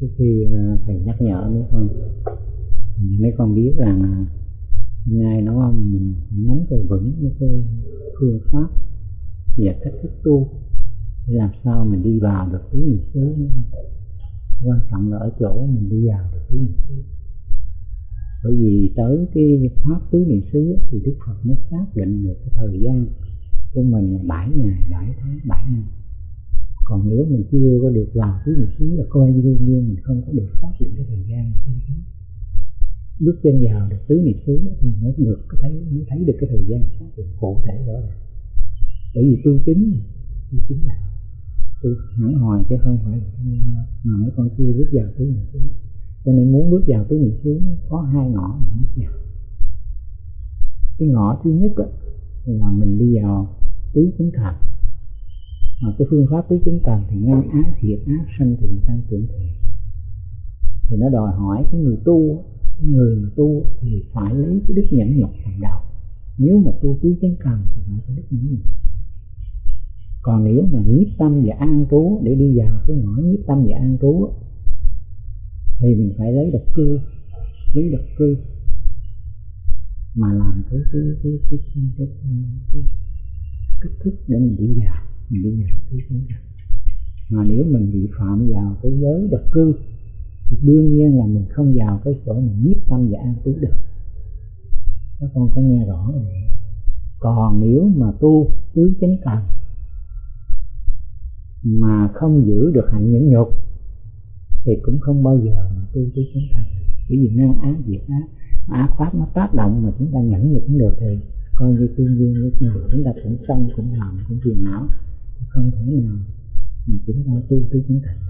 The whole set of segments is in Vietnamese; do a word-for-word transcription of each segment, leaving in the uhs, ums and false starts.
Trước khi thầy nhắc nhở mấy con, mấy con biết rằng hôm nay nó mình phải nắm cho vững những cái phương pháp và cách thức tu để làm sao mình đi vào được tứ niệm xứ. Quan trọng là ở chỗ mình đi vào được tứ niệm xứ. Bởi vì tới cái pháp tứ niệm xứ thì Đức Phật mới xác định được cái thời gian của mình là bảy ngày, bảy tháng, bảy năm. Còn nếu mình chưa có được vào tứ niệm xứ là coi như đương nhiên mình không có được xác định cái thời gian tứ niệm xứ. Bước chân vào được tứ niệm xứ thì mới được cái thấy mới thấy được cái thời gian xác định cụ thể rõ ràng. Bởi vì tu chính, tu chính là tu hẳn hoài chứ không phải là mà mấy con chưa bước vào tứ niệm xứ. Cho nên muốn bước vào tứ niệm xứ có hai ngõ để bước vào. Cái ngõ thứ nhất là mình đi vào tứ chính cần. Mà cái phương pháp tứ chính cần thì ngăn ác diệt ác, sanh thiện tăng trưởng thiện. Thì nó đòi hỏi cái người tu, cái người mà tu thì phải lấy cái đức nhẫn nhục làm đầu. Nếu mà tu tứ chính cần thì phải có đức nhẫn nhục. Còn nếu mà nhiếp tâm và an trú để đi vào cái ngõ nhiếp tâm và an trú thì mình phải lấy độc cư, lấy độc cư mà làm cái cái cái cái cái, cái, cái cách thức để mình đi vào, mình đi vào tứ chính cần. Mà nếu mình bị phạm vào cái giới độc cư thì đương nhiên là mình không vào cái chỗ mình nhiếp tâm và an trú được. Các con có nghe rõ rồi. Còn nếu mà tu tứ chính cần mà không giữ được hạnh nhẫn nhục thì cũng không bao giờ mà tu tứ chính cần. Bởi vì ngăn ác diệt ác, ác pháp nó tác động mà chúng ta nhẫn nhục cũng được thì coi như tương nhiên lúc nào chúng ta cũng sân, cũng hờn, cũng phiền não, không thể nào mà chúng ta tu tứ chính cần.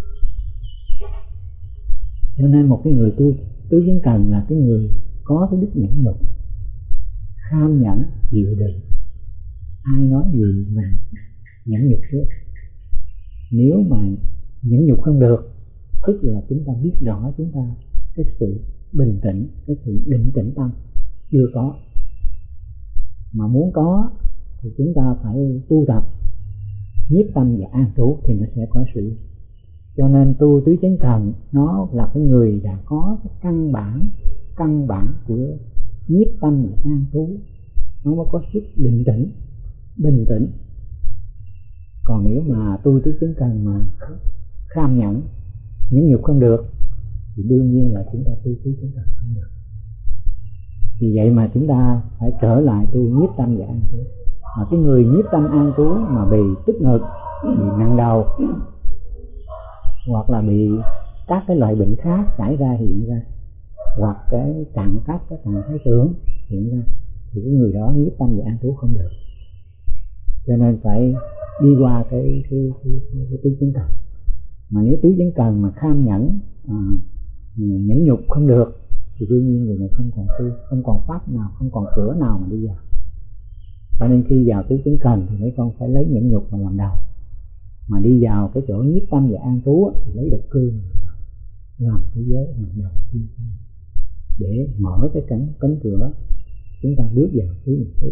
Cho nên một cái người tu tứ chính cần là cái người có cái đức nhẫn nhục, kham nhẫn, chịu đựng. Ai nói gì mình nhẫn nhục trước. Nếu mà nhẫn nhục không được, tức là chúng ta biết rõ chúng ta cái sự bình tĩnh, cái sự định tĩnh tâm chưa có. Mà muốn có thì chúng ta phải tu tập nhiếp tâm và an trú thì nó sẽ có sự. Cho nên tu tứ chính cần nó là cái người đã có cái căn bản căn bản của nhiếp tâm và an trú, nó mới có sức định tĩnh, bình tĩnh. Còn nếu mà tu tứ chính cần mà kham nhẫn, nhẫn nhục không được thì đương nhiên là chúng ta tu tứ chính cần không được. Vì vậy mà chúng ta phải trở lại tu nhiếp tâm và an trú. Mà cái người nhiếp tâm an trú mà bị tức ngực, bị nặng đầu, hoặc là bị các cái loại bệnh khác xảy ra hiện ra, hoặc cái trạng các cái trạng thái tưởng hiện ra, thì cái người đó nhiếp tâm và an trú không được. Cho nên phải đi qua cái cái cái, cái, cái tứ chính cần. Mà nếu tứ chính cần mà kham nhẫn, à, nhẫn nhục không được thì đương nhiên người này không còn tu, không còn pháp nào, không còn cửa nào mà đi vào. Cho nên khi vào tứ chính cần thì mấy con phải lấy nhẫn nhục mà làm đầu. Mà đi vào cái chỗ nhiếp tâm và an trú thì lấy độc cư mà làm đầu, làm cái giới làm đầu tiên để mở cái cánh cánh cửa chúng ta bước vào tứ niệm xứ.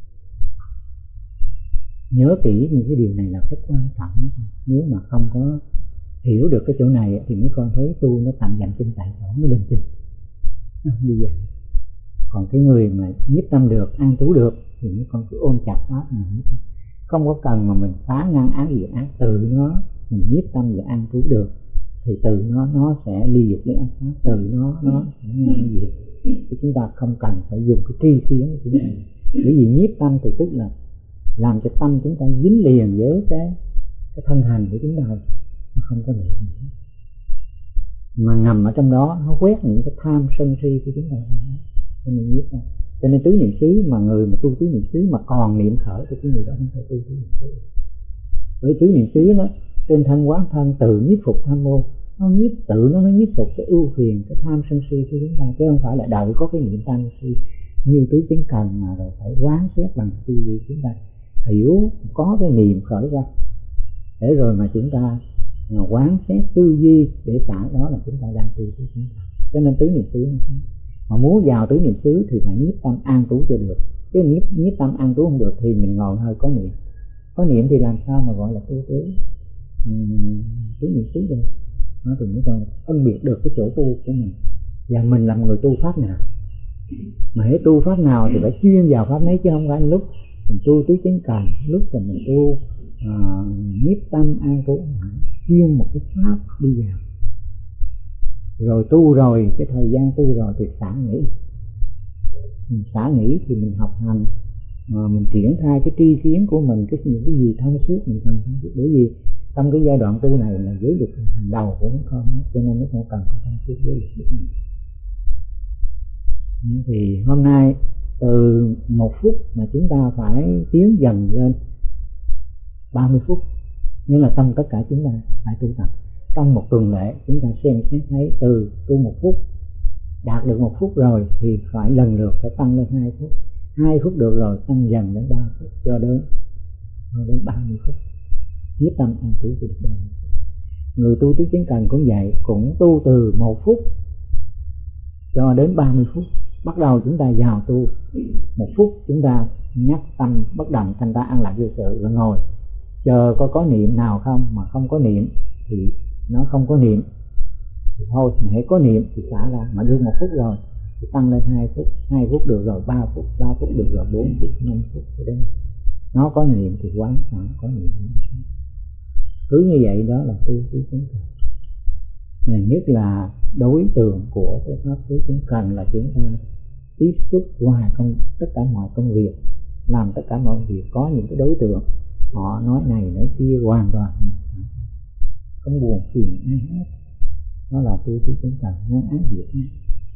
Nhớ kỹ những cái điều này là rất quan trọng. Nếu mà không có hiểu được cái chỗ này thì mấy con thấy tu nó tạm dậm chân tại chỗ, nó lên chân, nó không đi vào. Còn cái người mà nhiếp tâm được, an trú được thì mấy con cứ ôm chặt pháp mà nhiếp tâm. Không có cần mà mình phá ngăn ác diệt ác, từ nó mình nhiếp tâm và an trú được thì từ nó nó sẽ ly dục lấy ác pháp, từ nó nó sẽ ngăn diệt. Thì chúng ta không cần phải dùng cái tri kiến của chúng ta. Bởi vì nhiếp tâm thì tức là làm cho tâm chúng ta dính liền với cái cái thân hành của chúng ta, nó không có niệm nữa. Mà ngầm ở trong đó nó quét những cái tham sân si của chúng ta ra. Cho nên nhiếp tâm. Cho nên tứ niệm xứ mà người mà tu tứ niệm xứ mà còn niệm khởi thì cái người đó không phải tu tứ niệm xứ. Bởi tứ niệm xứ nó trên thân quán thân tự nhiếp phục tham môn, nó nhiếp tự nó nó nhiếp phục cái ưu phiền, cái tham sân si của chúng ta, chứ không phải là đợi có cái niệm tham si như tứ chính cần mà rồi phải quán xét bằng tư duy. Chúng ta hiểu có cái niệm khởi ra để rồi mà chúng ta quán xét tư duy để xả, đó là chúng ta đang tu tứ chính cần. Cho nên tứ niệm xứ nó khác. Mà muốn vào tứ niệm xứ thì phải nhiếp tâm an trú cho được. Chứ nhiếp, nhiếp tâm an trú không được thì mình ngồi hơi có niệm. Có niệm thì làm sao mà gọi là tu tứ tứ niệm xứ được. nó thì mới còn phân biệt được cái chỗ tu của mình và mình làm người tu pháp nào. Mà hễ tu pháp nào thì phải chuyên vào pháp đấy, chứ không phải lúc mình tu tứ chánh cần, lúc là mình tu uh, nhiếp tâm an trú, chuyên một cái pháp đi vào. Rồi tu rồi, cái thời gian tu rồi thì xả nghỉ. Mình xả nghỉ thì mình học hành, mà mình triển khai cái tri kiến của mình, cái những cái gì thông suốt mình cần thông suốt. Bởi vì trong cái giai đoạn tu này là giới luật hàng đầu của mấy con, cho nên mấy con cần phải thông suốt giới luật đức hạnh. Thì hôm nay từ một phút mà chúng ta phải tiến dần lên ba mươi phút, nghĩa là trong tất cả chúng ta phải tu tập. Trong một tuần lễ chúng ta xem xét thấy từ tu một phút, đạt được một phút rồi thì phải lần lượt phải tăng lên hai phút, hai phút được rồi tăng dần đến ba phút, cho đến đến ba mươi phút. Nhiếp tâm an trú được ba mươi phút. Người tu tứ chánh cần cũng vậy, cũng tu từ một phút cho đến ba mươi phút. Bắt đầu chúng ta vào tu một phút, chúng ta nhắc tâm bất động, thanh ta an lạc vô sự, rồi ngồi chờ có có niệm nào không. Mà không có niệm thì nó không có niệm thì thôi, mà hãy có niệm thì xả ra. Mà được một phút rồi thì tăng lên hai phút, hai phút được rồi ba phút, ba phút được rồi bốn phút, năm phút, cho đến nó có niệm thì quán xả, có niệm quán xả. Cứ như vậy đó là tu tứ chánh cần. Nhất là đối tượng của cái pháp tứ chánh cần là chúng ta tiếp xúc qua công tất cả mọi công việc, làm tất cả mọi việc, có những cái đối tượng họ nói này nói kia hoàn toàn không buồn phiền ai hết. Đó là tu tứ chánh cần, ngăn ác diệt ác.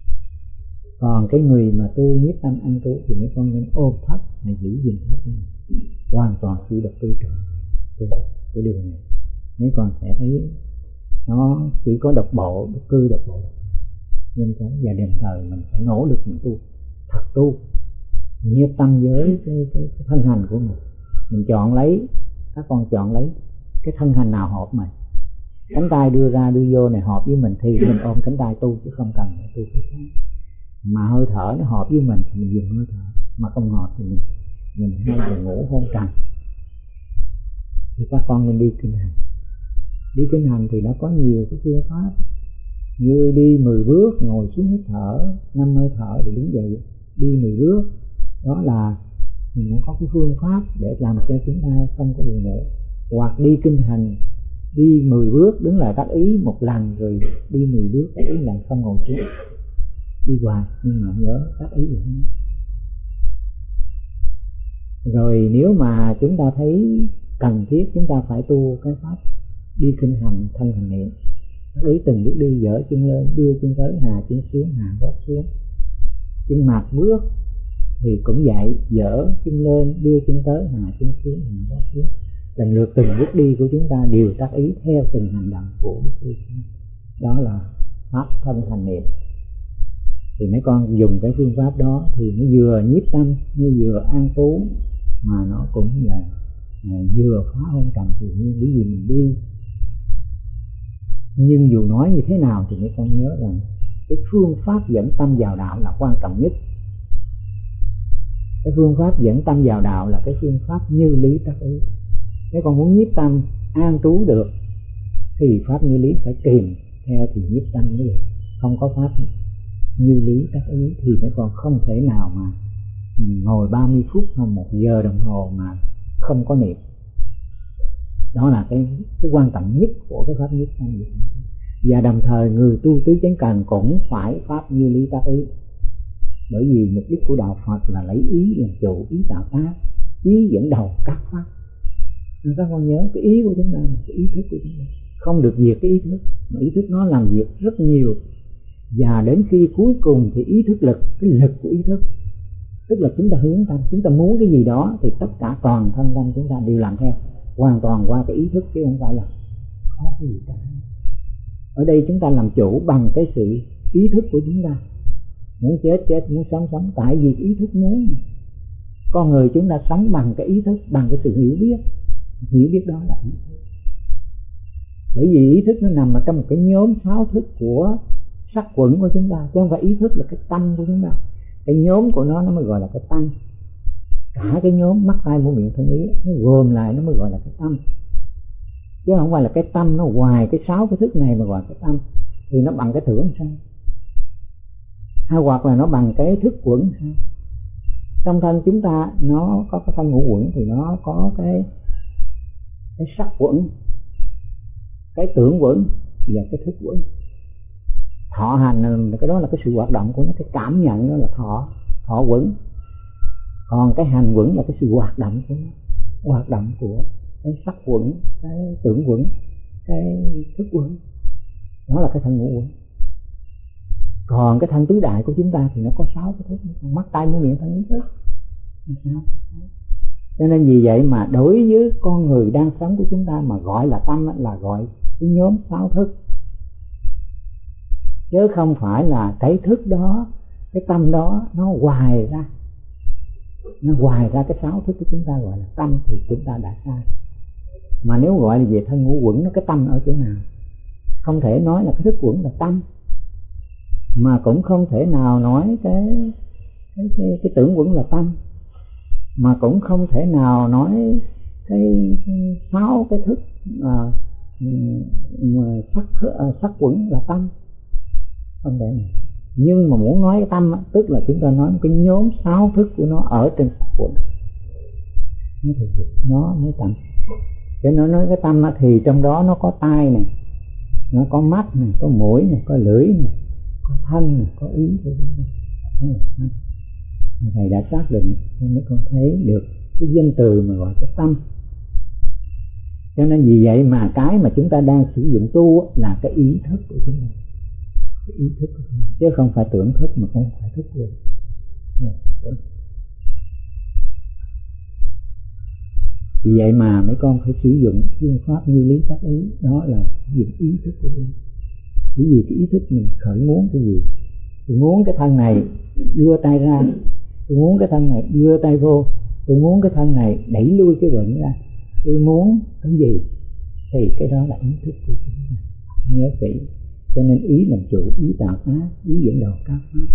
Còn cái người mà tu nhiếp tâm an trú thì mấy con nên ôm thấp, mà giữ gìn thấp, hoàn toàn chỉ được tư trọng tu cái điều này. Mấy con sẽ thấy nó chỉ có độc bộ, độc cư, độc bộ nên cái và đồng thời mình phải nỗ lực mình tu thật, tu nhiếp tâm với cái, cái, cái thân hành của mình. Mình chọn lấy, các con chọn lấy cái thân hành nào hợp mình. Cánh tay đưa ra đưa vô này hợp với mình thì mình ôm cánh tay tu, chứ không cần phải tu cái khác. Mà hơi thở nó hợp với mình thì mình dùng hơi thở, mà không hợp thì mình mình hay là ngủ hôn trầm. Thì các con nên đi kinh hành. Đi kinh hành thì nó có nhiều cái phương pháp, như đi mười bước, ngồi xuống hít thở, năm hơi thở rồi đứng dậy đi mười bước. Đó là nó có cái phương pháp để làm cho chúng ta không có buồn ngủ. Hoặc đi kinh hành, đi mười bước đứng lại tác ý một lần, rồi đi mười bước tác ý lần, không ngồi xuống, đi hoài nhưng mà nhớ tác ý vậy. Rồi nếu mà chúng ta thấy cần thiết chúng ta phải tu cái pháp đi kinh hành thân hành niệm, tác ý từng bước đi, dở chân lên, đưa chân tới, hạ chân xuống, hạ gót xuống. Chân mạt bước thì cũng vậy, dở chân lên, đưa chân tới, hạ chân xuống, hạ gót xuống. Lần lượt từng bước đi của chúng ta đều tác ý theo từng hành động của bước đi. Đó là pháp thân hành niệm. Thì mấy con dùng cái phương pháp đó thì nó vừa nhiếp tâm, nó vừa an trú, mà nó cũng là à, vừa phá hôn trầm thì nhiên. Bởi vì mình đi, nhưng dù nói như thế nào thì mấy con nhớ rằng cái phương pháp dẫn tâm vào đạo là quan trọng nhất. Cái phương pháp dẫn tâm vào đạo là cái phương pháp như lý tác ý. Nếu con muốn nhiếp tâm an trú được thì pháp như lý phải kèm theo thì nhiếp tâm mới được. Không có pháp như lý tác ý thì mấy con không thể nào mà ngồi ba mươi phút hoặc một giờ đồng hồ mà không có niệm. Đó là cái, cái quan trọng nhất của cái pháp nhiếp tâm. Và đồng thời người tu tứ chánh cần cũng phải pháp như lý tác ý. Bởi vì mục đích của đạo Phật là lấy ý làm chủ, ý tạo tác, ý dẫn đầu các pháp. Nên các con nhớ cái ý của chúng ta là cái ý thức của chúng ta, không được diệt cái ý thức, mà ý thức nó làm việc rất nhiều. Và đến khi cuối cùng thì ý thức lực, cái lực của ý thức, tức là chúng ta hướng tâm, chúng ta muốn cái gì đó thì tất cả toàn thân tâm chúng ta đều làm theo, hoàn toàn qua cái ý thức, chứ không phải là có cái gì cả. Ở đây chúng ta làm chủ bằng cái sự ý thức của chúng ta. Muốn chết chết, muốn sống sống, tại vì ý thức muốn. Con người chúng ta sống bằng cái ý thức, bằng cái sự hiểu biết. Hiểu biết đó là ý thức. Bởi vì ý thức nó nằm ở trong một cái nhóm sáu thức của sắc quẩn của chúng ta, chứ không phải ý thức là cái tâm của chúng ta. Cái nhóm của nó nó mới gọi là cái tâm. Cả cái nhóm mắt tai mũi miệng thân ý nó gồm lại nó mới gọi là cái tâm. chứ không phải là cái tâm nó hoài cái sáu cái thức này mà gọi cái tâm, thì nó bằng cái tưởng sao, hay hoặc là nó bằng cái thức quẩn sao. Trong thân chúng ta nó có cái thân ngũ quẩn thì nó có cái cái sắc quẩn, cái tưởng quẩn và cái thức quẩn. Thọ hành cái đó là cái sự hoạt động của nó, cái cảm nhận đó là thọ thọ quẩn, còn cái hành quẩn là cái sự hoạt động của nó, hoạt động của cái sắc quẩn, cái tưởng quẩn, cái thức quẩn, đó là cái thân ngũ quẩn. Còn cái thân tứ đại của chúng ta thì nó có sáu cái thức, mắt tai mũi miệng thân ý thức. Cho nên vì vậy mà đối với con người đang sống của chúng ta mà gọi là tâm là gọi cái nhóm sáu thức, chứ không phải là cái thức đó, cái tâm đó nó hoài ra, nó hoài ra cái sáu thức của chúng ta gọi là tâm thì chúng ta đã sai. Mà nếu gọi là về thân ngũ quẩn, nó cái tâm ở chỗ nào? Không thể nói là cái thức quẩn là tâm, mà cũng không thể nào nói cái cái cái, cái tưởng quẩn là tâm, mà cũng không thể nào nói cái sáu cái thức à, sắc à, sắc quẩn là tâm, không thể nào. Nhưng mà muốn nói cái tâm tức là chúng ta nói cái nhóm sáu thức của nó ở trên sắc quẩn, nó thực sự nó mới tâm. Cho nó nói cái tâm thì trong đó nó có tai nè, nó có mắt nè, có mũi nè, có lưỡi nè, có thân nè, có ý. Mà thầy đã xác định nên mấy con thấy được cái danh từ mà gọi cái tâm. Cho nên vì vậy mà cái mà chúng ta đang sử dụng tu là cái ý thức của chúng ta, cái ý thức của chúng ta, chứ không phải tưởng thức, mà không phải thức luôn. Vì vậy mà mấy con phải sử dụng phương pháp như lý tác ý, đó là sử dụng ý thức của chúng ta. Bởi vì cái ý thức mình khởi muốn cái gì? Tôi muốn cái thân này đưa tay ra, tôi muốn cái thân này đưa tay vô, tôi muốn cái thân này đẩy lui cái bệnh ra, tôi muốn cái gì thì cái đó là ý thức của chúng ta. Nhớ kỹ. Cho nên ý làm chủ, ý tạo pháp, ý dẫn đầu các pháp.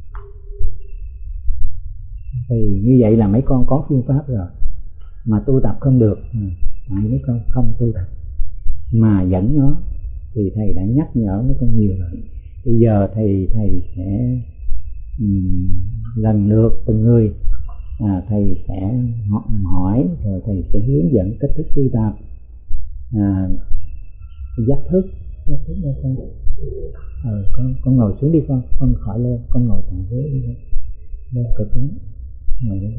Thì như vậy là mấy con có phương pháp rồi, mà tu tập không được, tại mấy con không tu tập mà dẫn nó, thì thầy đã nhắc nhở mấy con nhiều rồi. Bây giờ thầy thầy sẽ um, lần lượt từng người à, thầy sẽ hỏi rồi thầy sẽ hướng dẫn cách thức tu tập. À, giác thức, giác thức đâu con? Ờ, con con ngồi xuống đi con, con khỏi lên, con ngồi thẳng ghế đi con. Lên cực lắm, ngồi lên.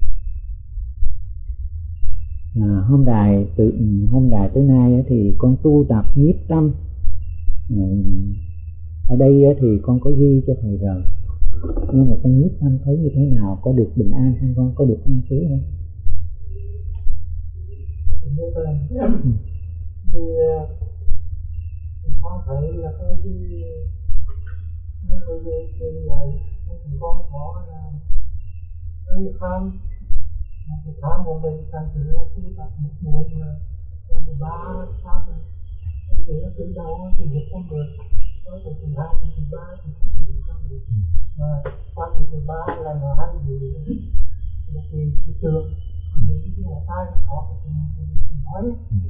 À, hôm đài từ hôm đài tới nay thì con tu tập nhiếp tâm. À, ở đây thì con có ghi cho thầy rồi, nhưng mà con nhiếp tâm thấy như thế nào, có được bình an không con, có được an trú không? Ừ. Vì con thấy là cái cái cái cái cái này thì con có là cái tham, cái tham của mình thành thử tu tập một buổi mà mười ba pháp này, cái gì nó từ đầu thì được không được, tới từ thứ hai từ thứ ba thì không được không được, mà qua từ thứ ba là nó hay gì là cái cái trường, những cái là tai nó có cái cái nói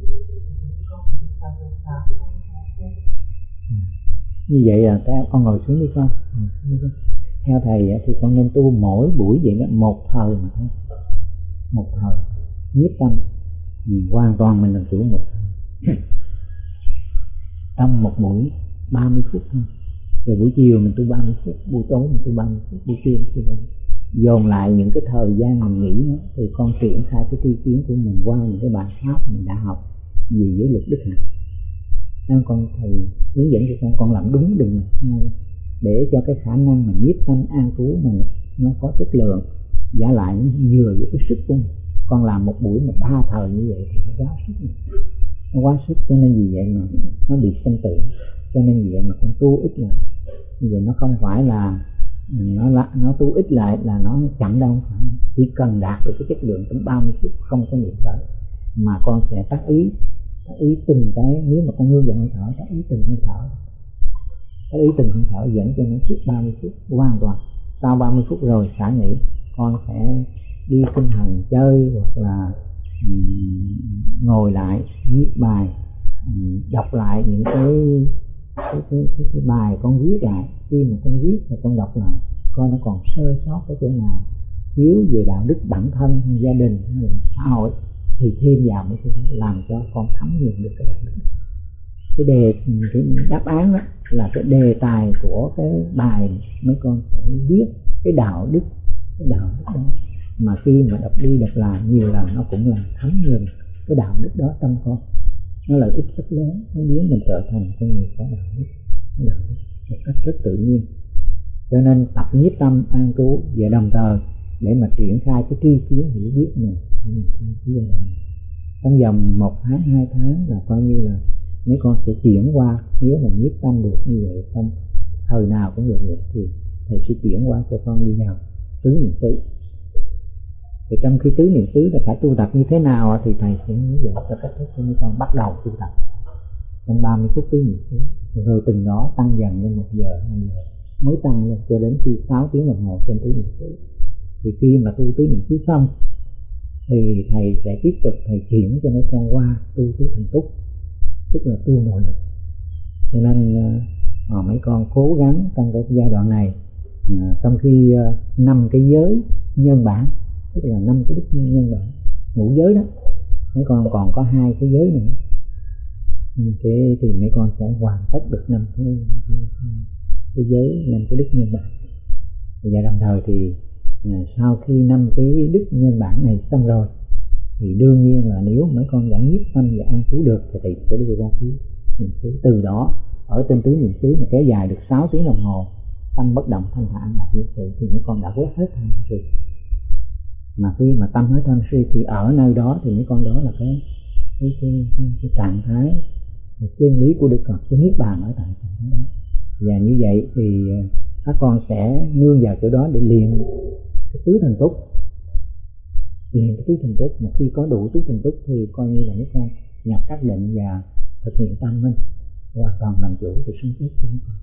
như vậy là theo con ngồi xuống đi con. Theo thầy thì con nên tu mỗi buổi vậy đó, một thời mà thôi, một thời nhiếp tâm, mình hoàn toàn mình làm chủ một thời. Trong một buổi ba mươi phút thôi, rồi buổi chiều mình tu ba mươi phút, buổi tối mình tu ba mươi phút, buổi trưa mình tu ba mươi phút. Dồn lại những cái thời gian mình nghỉ đó, thì con triển khai cái tri kiến của mình qua những cái bài pháp mình đã học về giới luật đức hạnh. Nên con thầy hướng dẫn cho con, con làm đúng đừng sai, để cho cái khả năng mà nhiếp tâm an trú mình nó có chất lượng, giả lại vừa với cái sức của mình. Con làm một buổi mà ba thời như vậy thì nó quá sức mình. Nó quá sức, cho nên vì vậy mà nó bị sanh tử. Cho nên vì vậy mà con tu ít lại. Như vậy nó không phải là nó là, nó tu ít lại là nó chậm đâu, không phải. Chỉ cần đạt được cái chất lượng tới ba mươi phút không có niệm khởi, mà con sẽ tác ý, tác ý từng cái, nếu mà con hướng dẫn hơi thở, tác ý từng hơi thở, tác ý từng hơi thở dẫn cho nó suốt ba mươi phút hoàn toàn. Sau ba mươi phút rồi xả nghỉ, con sẽ đi kinh hành chơi hoặc là um, ngồi lại viết bài đọc lại những cái cái, cái, cái, cái bài con viết lại. Khi mà con viết và con đọc lại coi nó còn sơ sót cái chỗ nào thiếu về đạo đức bản thân hay gia đình hay là xã hội thì thêm vào mấy cái đó làm cho con thấm nhuần được cái đạo đức. Cái đề cái đáp án đó là cái đề tài của cái bài mấy con phải viết cái đạo đức, cái đạo đức đó mà khi mà đọc đi đọc lại nhiều lần nó cũng làm thấm nhuần cái đạo đức đó trong con. Nó là ích rất lớn, nó biến mình trở thành con người có đạo đức, có đạo đức một cách rất tự nhiên. Cho nên tập nhiếp tâm an trú và đồng thời để mà triển khai cái tri kiến hiểu biết mình, mình trong vòng một tháng hai tháng là coi như là mấy con sẽ chuyển qua. Nếu mà nhiếp tâm được như vậy trong thời nào cũng được vậy thì thầy sẽ chuyển qua cho con đi vào tứ niệm xứ. Thì trong khi tứ niệm xứ là phải tu tập như thế nào thì thầy sẽ hướng dẫn cho cách thức cho mấy con bắt đầu tu tập trong ba mươi phút tứ niệm xứ, rồi từng đó tăng dần lên một giờ hai giờ mới tăng lên cho đến khi sáu tiếng đồng hồ trên tứ niệm xứ. Thì khi mà tu tứ niệm xứ xong thì thầy sẽ tiếp tục thầy chuyển cho mấy con qua tu tứ thần túc, tức là tu nội lực. Cho nên uh, mấy con cố gắng trong cái giai đoạn này, uh, trong khi năm uh, cái giới nhân bản, tức là năm cái đức nhân bản ngũ giới đó, mấy con còn có hai cái giới nữa, cái thì mấy con sẽ hoàn tất được năm cái, cái, cái giới năm cái đức nhân bản. Và đồng thời thì uh, sau khi năm cái đức nhân bản này xong rồi thì đương nhiên là nếu mấy con đã nhiếp tâm và an trú được thì thầy sẽ đưa qua tứ niệm xứ. Từ đó ở trên tứ niệm xứ mà kéo dài được sáu tiếng đồng hồ tâm bất động thanh thản là vô sự thì mấy con đã quét hết tham si. Mà khi mà tâm hết tham si thì ở nơi đó thì mấy con đó là cái cái cái, cái, cái trạng thái chân lý của Đức Phật, cái niết bàn ở tại trạng thái đó. Và như vậy thì các con sẽ nương vào chỗ đó để luyện cái tứ thần túc. Luyện cái tứ thần túc mà khi có đủ tứ thần túc thì coi như là mấy con nhập các định và thực hiện tâm minh, hoàn toàn làm chủ sự sống chết của mấy con.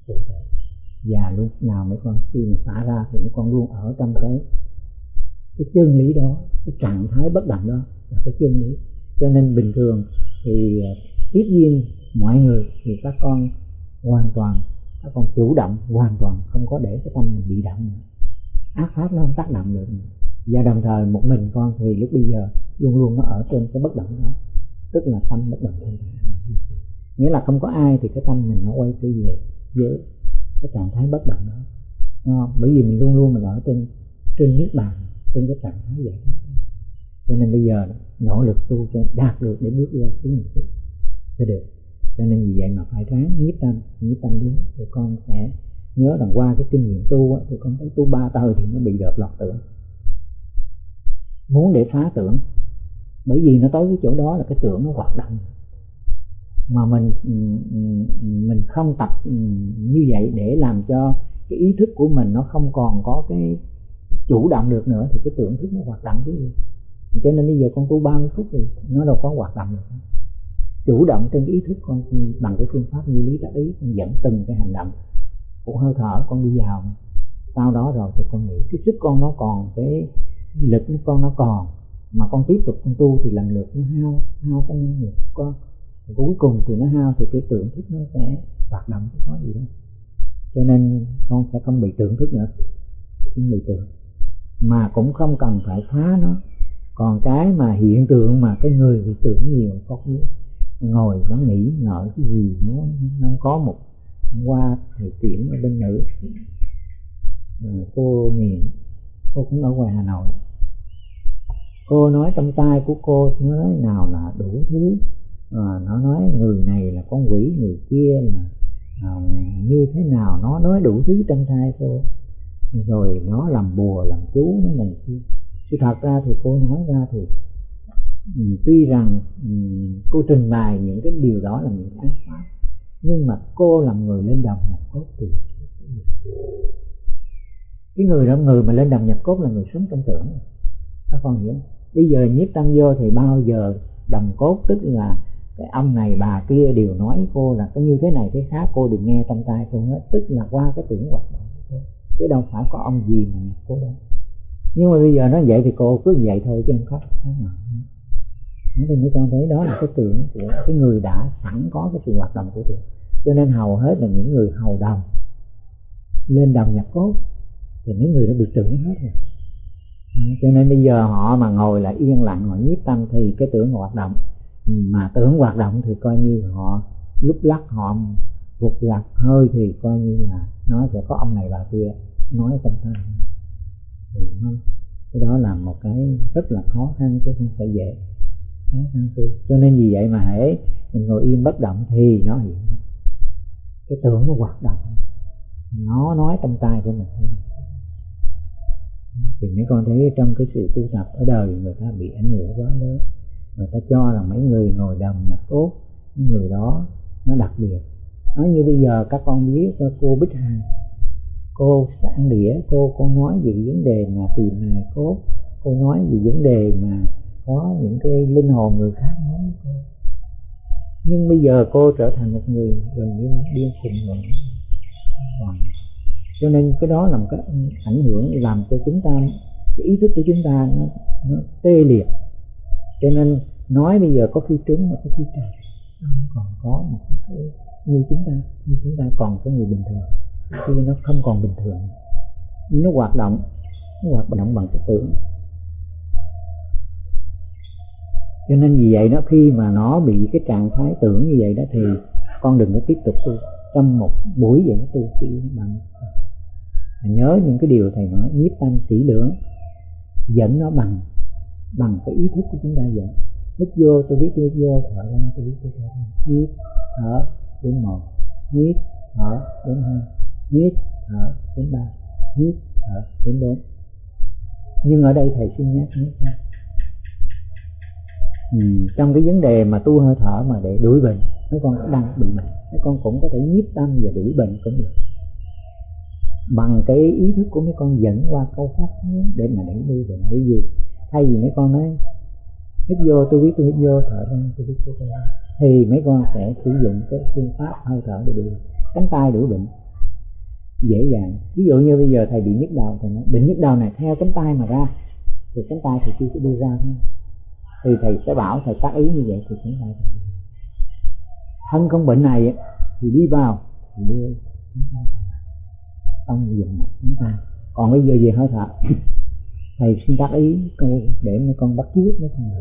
Và lúc nào mấy con khi mà xả ra thì mấy con luôn ở trong cái cái chân lý đó, cái trạng thái bất động đó là cái chân lý. Cho nên bình thường thì tiếp viên mọi người thì các con hoàn toàn, các con chủ động hoàn toàn, không có để cái tâm mình bị động nữa. Ác pháp nó không tác động được nữa. Và đồng thời một mình con thì lúc bây giờ luôn luôn nó ở trên cái bất động đó, tức là tâm bất động thanh thản. Nghĩa là không có ai thì cái tâm mình nó quay trở về với cái trạng thái bất động đó. Nó, bởi vì mình luôn luôn mình ở trên trên niết bàn, trên cái trạng thái vậy đó. Cho nên bây giờ nỗ lực tu cho đạt được để bước lên tứ niệm xứ phải được. Cho nên vì vậy mà phải ráng nhiếp tâm, nhiếp tâm đúng thì con sẽ nhớ rằng qua cái kinh nghiệm tu thì con thấy tu ba thời thì nó bị đợt lọt tưởng, muốn để phá tưởng, bởi vì nó tới cái chỗ đó là cái tưởng nó hoạt động mà mình mình không tập như vậy để làm cho cái ý thức của mình nó không còn có cái chủ động được nữa thì cái tưởng thức nó hoạt động cái gì. Cho nên bây giờ con tu ba mươi phút thì nó đâu có hoạt động được. Chủ động trên cái ý thức con bằng cái phương pháp như lý tác ý, con dẫn từng cái hành động của hơi thở con đi vào. Sau đó rồi thì con nghĩ cái sức con nó còn, cái lực của con nó còn, mà con tiếp tục con tu thì lần lượt nó hao hao cái năng lực của con. Cuối cùng thì nó hao thì cái tưởng thức nó sẽ hoạt động, chứ có gì đâu. Cho nên con sẽ không bị tưởng thức nữa, không bị tưởng, mà cũng không cần phải phá nó. Còn cái mà hiện tượng mà cái người bị tưởng nhiều, có biết ngồi nó nghĩ ngợi cái gì nó nó có một qua thầy Tiễn ở bên nữ, cô Nghiện, cô cũng ở ngoài Hà Nội. Cô nói trong tay của cô nó nói nào là đủ thứ, à, nó nói người này là con quỷ, người kia là à, như thế nào, nó nói đủ thứ trong tay cô, rồi nó làm bùa làm chú nó này kia. Sự thật ra thì cô nói ra thì um, tuy rằng um, cô trình bày những cái điều đó là những ác pháp, nhưng mà cô làm người lên đồng nhập cốt từ cái người đó, người mà lên đồng nhập cốt là người sống trong tưởng. Các con hiểu? Bây giờ nhiếp tâm vô thì bao giờ đồng cốt, tức là cái ông này bà kia đều nói cô là có như thế này thế khác, cô đừng nghe trong tai cô hết, tức là qua cái tưởng hoạt động của cô, chứ đâu phải có ông gì mà nhập cô đâu. Nhưng mà bây giờ nó vậy thì cô cứ vậy thôi chứ không khác khác nào. Nói thì mấy con thấy đó là cái tưởng của cái người đã sẵn có cái sự hoạt động của tưởng. Cho nên hầu hết là những người hầu đồng lên đồng nhập cốt thì mấy người đã bị tưởng hết rồi. Cho nên bây giờ họ mà ngồi lại yên lặng, họ nhiếp tâm thì cái tưởng hoạt động. Mà tưởng hoạt động thì coi như họ lúc lắc, họ vụt lặt hơi thì coi như là nó sẽ có ông này bà kia nói trong tai. Thì không, cái đó là một cái rất là khó khăn chứ không phải dễ. Khó khăn tu. Cho nên vì vậy mà hễ mình ngồi yên bất động thì nó hiện ra cái tưởng nó hoạt động, nó nói trong tai của mình. Thì mấy con thấy trong cái sự tu tập ở đời người ta bị ảnh hưởng quá lớn. Người ta cho là mấy người ngồi đồng nhập cốt, những người đó nó đặc biệt. Nói như bây giờ các con biết cô Bích Hằng, cô Sản Đĩa, cô cô nói về vấn đề mà tìm hài cốt, cô nói về vấn đề mà có những cái linh hồn người khác nói với cô. Nhưng bây giờ cô trở thành một người gần như điên khùng rồi. Cho nên cái đó là một cái ảnh hưởng làm cho chúng ta, cái ý thức của chúng ta nó, nó tê liệt. Cho nên nói bây giờ có khi trúng mà có khi tràn, còn có một cái như chúng ta, như chúng ta còn có người bình thường, khi nó không còn bình thường, nó hoạt động, nó hoạt động bằng cái tưởng. Cho nên vì vậy đó, khi mà nó bị cái trạng thái tưởng như vậy đó thì con đừng có tiếp tục tu. Trong một buổi vậy nó tu chỉ bằng nhớ những cái điều thầy nói, nhiếp tâm kỹ lưỡng, dẫn nó bằng bằng cái ý thức của chúng ta dẫn. Hít vô tôi biết tôi vô, thở ra tôi biết tôi thở ra. Hít thở đến một, hít thở đến hai, hít thở đến ba, hít thở đến bốn. Nhưng ở đây thầy xin nhắc mấy con, ừ, trong cái vấn đề mà tu hơi thở mà để đuổi bệnh, mấy con có đang bị bệnh, mấy con cũng có thể nhiếp tâm và đuổi bệnh cũng được. Bằng cái ý thức của mấy con dẫn qua câu pháp để mà đẩy đuổi bệnh. Bởi vì thay vì mấy con nói hít vô tôi biết tôi hít vô, thở ra tôi biết tôi thở ra, thì mấy con sẽ sử dụng cái phương pháp hơi thở để đuổi cánh tay đuổi bệnh dễ dàng. Ví dụ như bây giờ thầy bị nhức đầu, thầy nói bệnh nhức đầu này theo cánh tay mà ra, thì cánh tay thì chưa có đưa ra thôi. Thì thầy sẽ bảo thầy tác ý như vậy thì cánh tay thầy thân không bệnh này thì đi vào thì đưa cánh tay không dùng một cánh tay. Còn bây giờ về hơi thở thầy xin tác ý câu để mấy con bắt chước mấy con.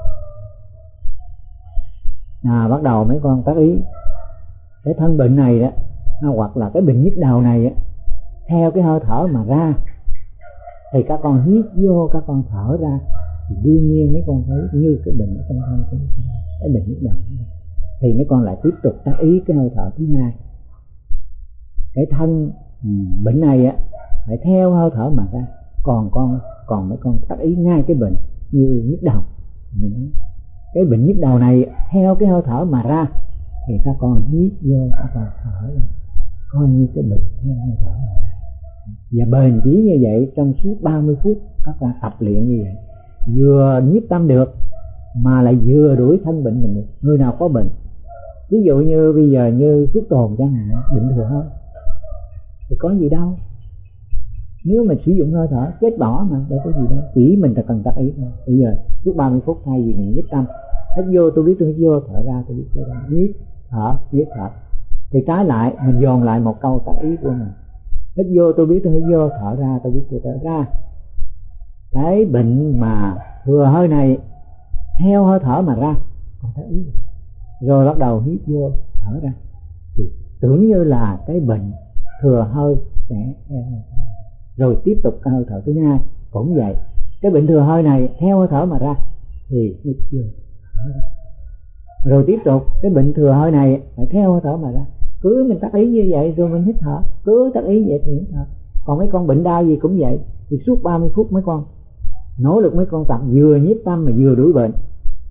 À, bắt đầu mấy con tác ý cái thân bệnh này đó, hoặc là cái bệnh nhức đầu này á, theo cái hơi thở mà ra. Thì các con hít vô, các con thở ra, thì đương nhiên mấy con thấy như cái bệnh ở trong thân của cái bệnh nhức đầu. Thì mấy con lại tiếp tục tác ý cái hơi thở thứ hai. Cái thân bệnh này á phải theo hơi thở mà ra. Còn con còn mấy con tác ý ngay cái bệnh như nhức đầu, cái bệnh nhức đầu này theo cái hơi thở mà ra, thì các con hít vô, các con thở ra, coi như cái bệnh theo hơi thở mà ra. Và bền chỉ như vậy trong suốt ba mươi phút các con tập luyện như vậy, vừa nhiếp tâm được mà lại vừa đuổi thân bệnh mình được. Người nào có bệnh, ví dụ như bây giờ như Phước Tồn chẳng hạn, bệnh thừa hơi thì có gì đâu, nếu mà sử dụng hơi thở chết bỏ mà đâu có gì đâu, chỉ mình ta cần tác ý thôi. Bây giờ suốt ba mươi phút thay vì mình nhiếp tâm, hít vô tôi biết tôi hít vô, thở ra tôi biết tôi ra, hít thở hít thở, thì trái lại mình dồn lại một câu tác ý của mình, hít vô tôi biết tôi hít vô, thở ra tôi biết tôi thở ra. Cái bệnh mà thừa hơi này theo hơi thở mà ra, còn tác ý rồi bắt đầu hít vô thở ra, thì tưởng như là cái bệnh thừa hơi sẽ theo hơi thở. Rồi tiếp tục cái hơi thở thứ hai cũng vậy, cái bệnh thừa hơi này theo hơi thở mà ra thì hít vô thở ra. Rồi tiếp tục cái bệnh thừa hơi này phải theo hơi thở mà ra, cứ mình tác ý như vậy rồi mình hít thở, cứ tác ý vậy thì hít thở. Còn mấy con bệnh đau gì cũng vậy, thì suốt ba mươi phút mấy con nỗ lực, mấy con tập vừa nhiếp tâm mà vừa đuổi bệnh.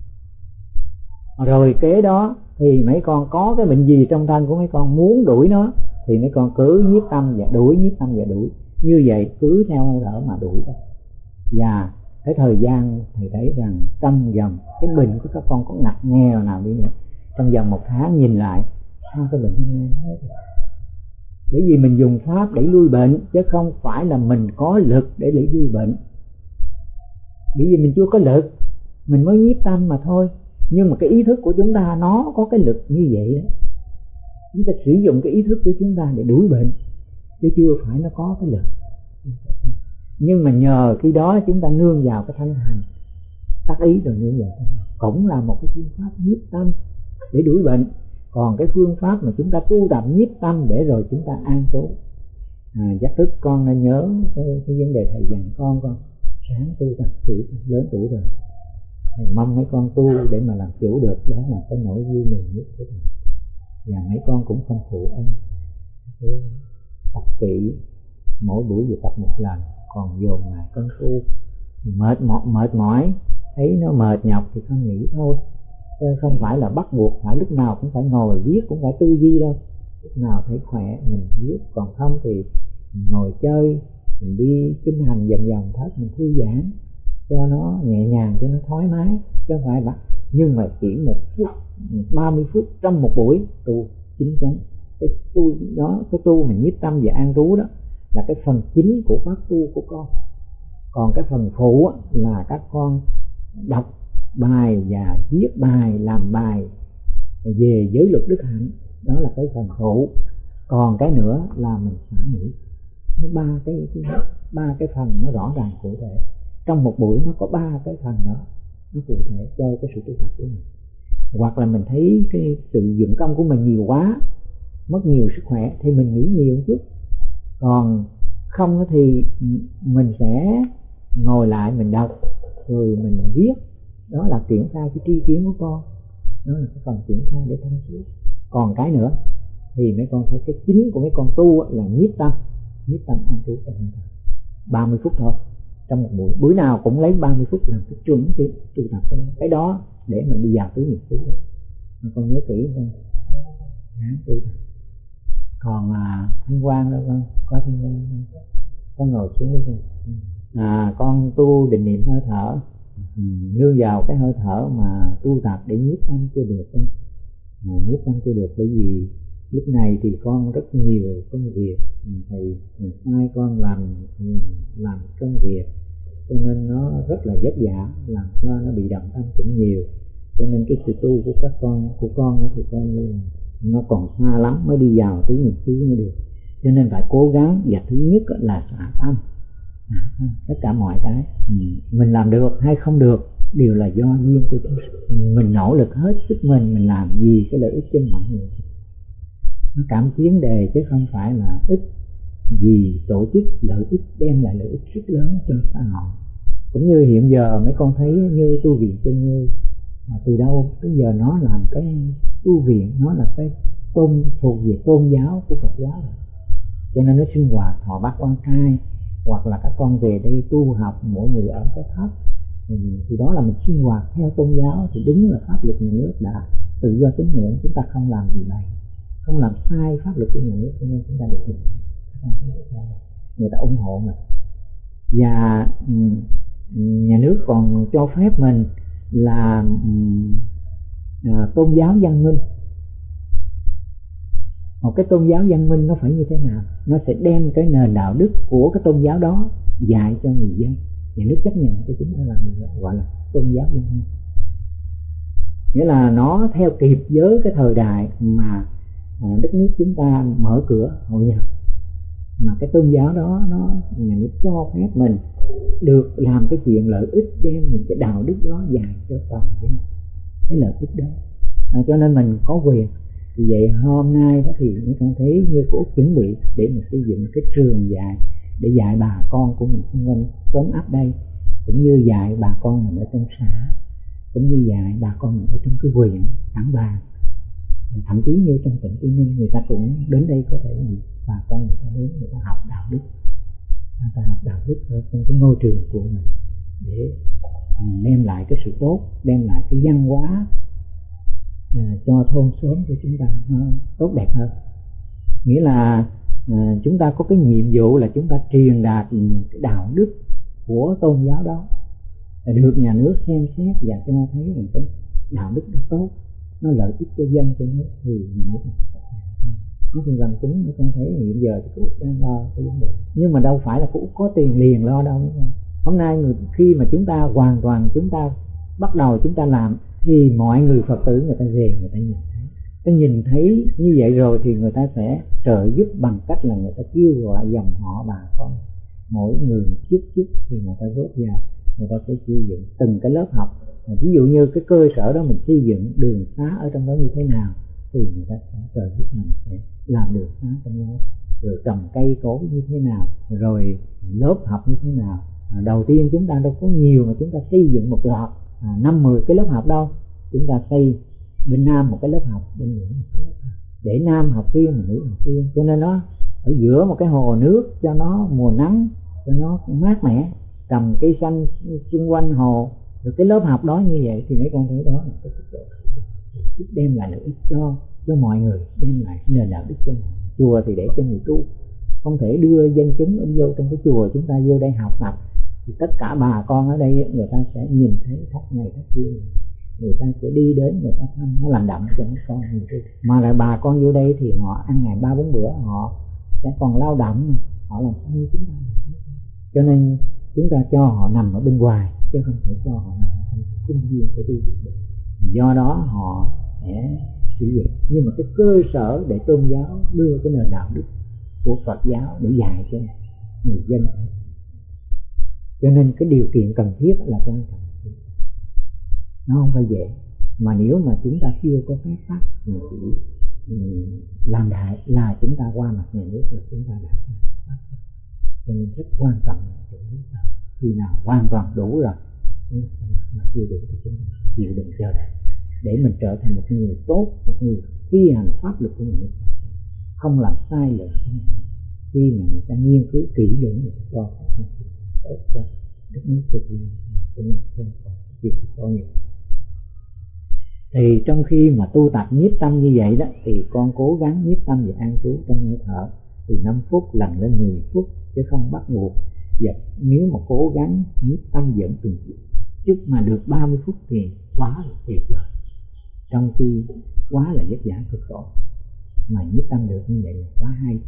Rồi kế đó thì mấy con có cái bệnh gì trong thân của mấy con muốn đuổi nó thì mấy con cứ nhiếp tâm và đuổi, nhiếp tâm và đuổi, như vậy cứ theo hơi thở mà đuổi đó. Và cái thời gian thầy thấy rằng trong vòng cái bệnh của các con có ngặt nghèo nào đi nữa, trong vòng một tháng nhìn lại sao cái bệnh hôm nay hết. Bởi vì mình dùng pháp để lui bệnh chứ không phải là mình có lực để để lui bệnh. Bởi vì mình chưa có lực, mình mới nhiếp tâm mà thôi. Nhưng mà cái ý thức của chúng ta nó có cái lực như vậy đó, chúng ta sử dụng cái ý thức của chúng ta để đuổi bệnh, chứ chưa phải nó có cái lực. Nhưng mà nhờ khi đó chúng ta nương vào cái thanh hành tác ý, rồi nương vào thanh hành cũng là một cái phương pháp nhiếp tâm để đuổi bệnh. Còn cái phương pháp mà chúng ta tu tập nhiếp tâm để rồi chúng ta an trú. À, giác thức con nên nhớ cái, cái vấn đề thầy dặn con con sáng tu tập tuổi lớn tuổi rồi, thầy mong mấy con tu để mà làm chủ được, đó là cái nỗi vui mừng nhất của thầy. Và mấy con cũng không phụ ông, tập kỹ mỗi buổi vừa tập một lần, còn dồn lại công phu. Mệt mỏi mệt mỏi thấy nó mệt nhọc thì không nghĩ thôi, chứ không phải là bắt buộc phải lúc nào cũng phải ngồi viết, cũng phải tư duy đâu. Lúc nào thấy khỏe mình viết, còn không thì mình ngồi chơi, mình đi kinh hành vòng vòng thất, mình thư giãn cho nó nhẹ nhàng, cho nó thoải mái, chứ không phải bắt. Nhưng mà chỉ một phút, ba mươi phút trong một buổi tu chính chắn. Cái tu đó, cái tu mình nhiếp tâm và an trú đó là cái phần chính của pháp tu của con. Còn cái phần phụ là các con đọc bài và viết bài, làm bài về giới luật đức hạnh, đó là cái phần phụ. Còn cái nữa là mình xả nghĩ. Nó ba cái, cái ba cái phần nó rõ ràng cụ thể. Trong một buổi nó có ba cái phần đó, nó cụ thể cho cái sự tu tập của mình. Hoặc là mình thấy cái sự dụng công của mình nhiều quá, mất nhiều sức khỏe thì mình nghĩ nhiều một chút. Còn không thì mình sẽ ngồi lại mình đọc rồi mình viết, đó là triển khai cái tri kiến của con, đó là cái phần triển khai để thông suốt. Còn cái nữa thì mấy con thấy cái chính của mấy con tu là nhiếp tâm, nhiếp tâm an trú trong hơi thở ba mươi phút thôi trong một buổi. Buổi nào cũng lấy ba mươi phút làm cái chuẩn tu tập cái, cái đó để mình đi vào tứ niệm xứ đó. Con nhớ kỹ không? Tu tập. Còn à, Thanh Quang đâu con? Có Thanh Quang không? Con ngồi xuống đi con. À, con tu định niệm hơi thở, ừ, nương vào cái hơi thở mà tu tập để nhiếp tâm chưa được. À, nhiếp tâm chưa được bởi vì lúc này thì con rất nhiều công việc, thầy hai con làm làm công việc cho nên nó rất là vất vả, làm cho nó bị động tâm cũng nhiều. Cho nên cái sự tu của các con của con thì coi như là nó còn xa lắm mới đi vào tứ niệm xứ mới được. Cho nên phải cố gắng. Và thứ nhất là xả tâm, tất cả mọi cái ừ. Mình làm được hay không được đều là do duyên của chúng. Mình nỗ lực hết sức mình mình làm gì cái lợi ích cho mọi người, nó cảm vấn đề chứ không phải là ích vì tổ chức lợi ích đem lại lợi ích rất lớn cho xã hội. Cũng như hiện giờ mấy con thấy như tu viện Chân Như, mà từ đâu tới giờ nó làm cái tu viện, nó là cái tôn thuộc về tôn giáo của Phật giáo rồi. Cho nên nó sinh hoạt thọ bát quan trai, hoặc là các con về đây tu học mỗi người ở cái thất, thì đó là mình sinh hoạt theo tôn giáo, thì đúng là pháp luật nhà nước đã tự do tín ngưỡng, chúng ta không làm gì bậy, không làm sai pháp luật của nhà nước, cho nên chúng ta được hưởng, người ta ủng hộ mình. Và nhà nước còn cho phép mình là à, tôn giáo văn minh. Một cái tôn giáo văn minh nó phải như thế nào? Nó sẽ đem cái nền đạo đức của cái tôn giáo đó dạy cho người dân. Nhà nước chấp nhận cho chúng ta làm như vậy, gọi là tôn giáo văn minh. Nghĩa là nó theo kịp với cái thời đại mà à, đất nước chúng ta mở cửa hội nhập, mà cái tôn giáo đó nó nhà nước cho phép mình được làm cái chuyện lợi ích, đem những cái đạo đức đó dạy cho toàn dân cái lợi ích đó. À, cho nên mình có quyền. Vì vậy hôm nay đó thì mấy con thấy như cô chuẩn bị để mình xây dựng cái trường dạy để dạy bà con của mình xung quanh xóm ấp đây, cũng như dạy bà con mình ở trong xã, cũng như dạy bà con mình ở trong cái huyện Trảng Bàng, thậm chí như trong tỉnh Tây Ninh người ta cũng đến đây, có thể bà con người ta đến người ta học đạo đức, người ta học đạo đức ở trong cái ngôi trường của mình để đem lại cái sự tốt, đem lại cái văn hóa À, cho thôn xóm của chúng ta nó tốt đẹp hơn. Nghĩa là à, chúng ta có cái nhiệm vụ là chúng ta truyền đạt cái đạo đức của tôn giáo đó, là được nhà nước xem xét và cho thấy rằng cái đạo đức đó tốt, nó lợi ích cho dân cho nước, thì nhà nước nó thì làm chúng. Mấy con thấy hiện giờ thì cũng đang lo cái vấn đề, nhưng mà đâu phải là cũng có tiền liền lo đâu. Mấy con hôm nay người, khi mà chúng ta hoàn toàn chúng ta bắt đầu chúng ta làm thì mọi người Phật tử người ta về người ta nhìn thấy, ta nhìn thấy như vậy rồi thì người ta sẽ trợ giúp bằng cách là người ta kêu gọi dòng họ bà con mỗi người một chút chút thì người ta góp vào, người ta sẽ xây dựng từng cái lớp học. Ví dụ như cái cơ sở đó mình xây dựng đường xá ở trong đó như thế nào thì người ta sẽ trợ giúp mình sẽ làm đường xá trong đó, rồi trồng cây cối như thế nào, rồi lớp học như thế nào. À, đầu tiên chúng ta đâu có nhiều mà chúng ta xây dựng một loạt à, năm mười cái lớp học đâu, chúng ta xây bên nam một cái lớp học, bên nữ một cái lớp học, để nam học riêng mà nữ học riêng, cho nên nó ở giữa một cái hồ nước cho nó mùa nắng cho nó mát mẻ, trồng cây xanh xung quanh hồ, rồi cái lớp học đó như vậy thì mấy con thấy đó là cái tốc độ đem lại lợi ích cho cho mọi người, đem lại nền đạo đức cho mọi người. Chùa thì để cho người tu, không thể đưa dân chúng vô trong cái chùa chúng ta vô đây học tập thì tất cả bà con ở đây người ta sẽ nhìn thấy thắp này thắp kia, người ta sẽ đi đến người ta thăm, nó làm đậm cho mấy con nhiều thứ. Mà là bà con vô đây thì họ ăn ngày ba bốn bữa, họ sẽ còn lao động, họ làm sao như chúng ta. Cho nên chúng ta cho họ nằm ở bên ngoài chứ không thể cho họ nằm ở trong cung viên của tu viện được. Do đó họ sẽ sử dụng, nhưng mà cái cơ sở để tôn giáo đưa cái nền đạo đức của Phật giáo để dạy cho người dân. Cho nên cái điều kiện cần thiết là quan trọng, nó không phải dễ. Mà nếu mà chúng ta chưa có phép pháp mà chỉ làm đại là chúng ta qua mặt nhà nước là chúng ta đã sai pháp. Cho nên rất quan trọng là chỗ khi nào hoàn toàn đủ rồi chúng ta mà chưa đủ thì chúng ta chịu đựng chờ đợi để mình trở thành một người tốt, một người thi hành pháp luật của nhà nước, không làm sai lệch của nhà nước. Khi mà người ta nghiên cứu kỹ lưỡng người ta cho phép một sự tốt cho đất nước tự nhiên, cho nên không còn việc có nhiều. Thì trong khi mà tu tập nhiếp tâm như vậy đó thì con cố gắng nhiếp tâm và an trú trong hơi thở từ năm phút lần lên mười phút chứ không bắt buộc. Và nếu mà cố gắng nhiếp tâm dẫn từng chút mà được ba mươi phút thì quá là tuyệt vời, trong khi quá là vất vả cực khổ, mà nhiếp tâm được như vậy là quá hay.